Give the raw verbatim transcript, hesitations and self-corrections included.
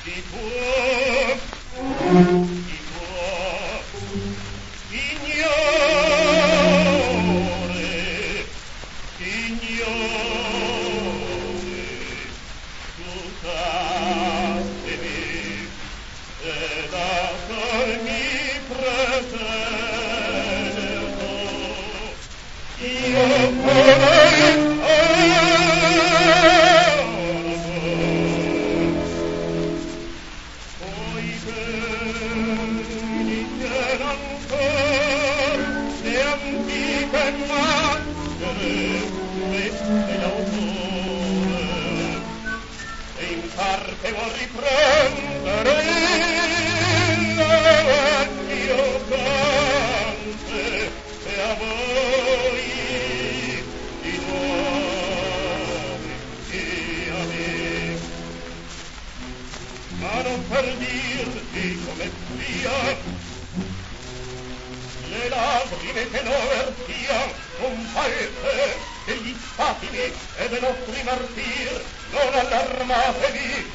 di tuo, di tuo, signore, signore, tu sapimi, ed ascolmi presento, io vorrei che vuol riprendere il mio cante e a voi di nuovi e a me, ma non per dirvi come sia le lagrime che non vertia un paese degli spatili e dei nostri martir non allarmatevi